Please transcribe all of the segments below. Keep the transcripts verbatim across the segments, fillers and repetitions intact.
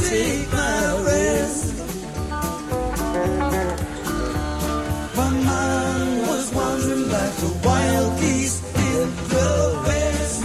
take my rest. My mind was wandering like the wild geese in the west.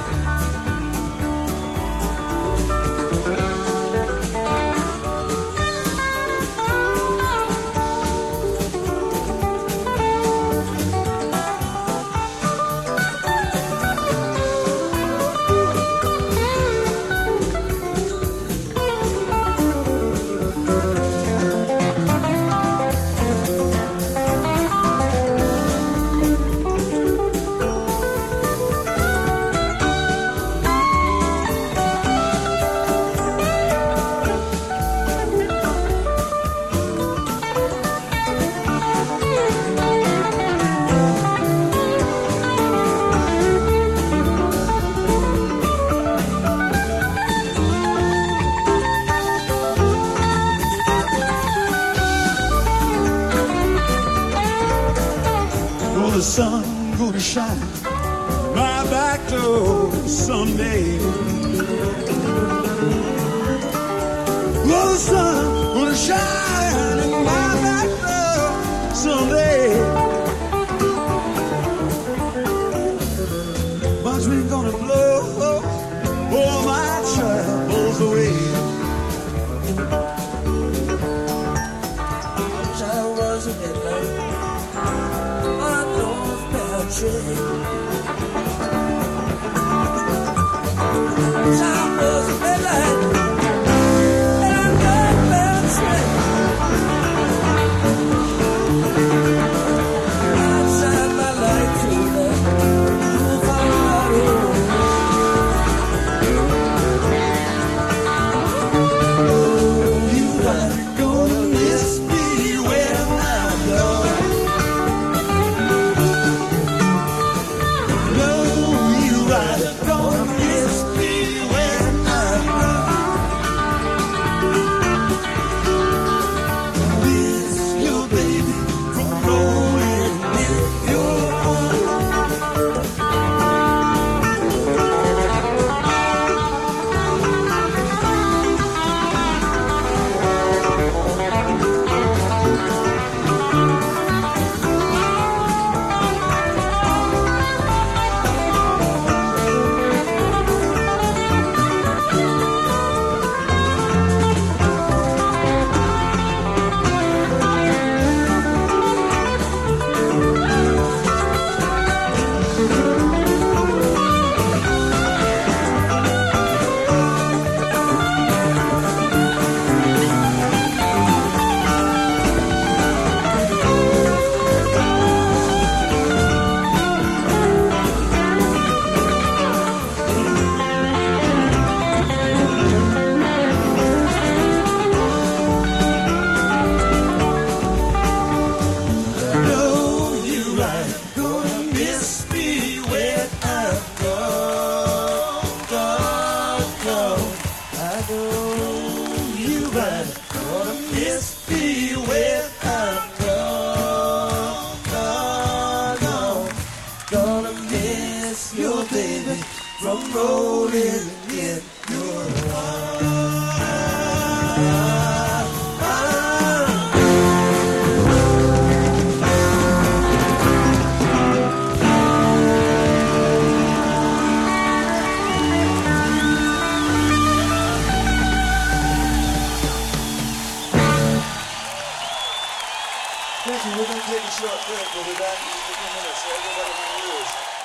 The sun gonna shine my back door someday. Well, the sun gonna shine in my back door someday. Bunch me gonna blow all my troubles away. I was a midnight. Time was a midnight, and I got that train. I'd shine my light to that roof on my road. Oh, you are gonna miss me when I'm gone. From rolling in your Thank you. We're going to take a short break. We'll be back in a few minutes. So everybody can use.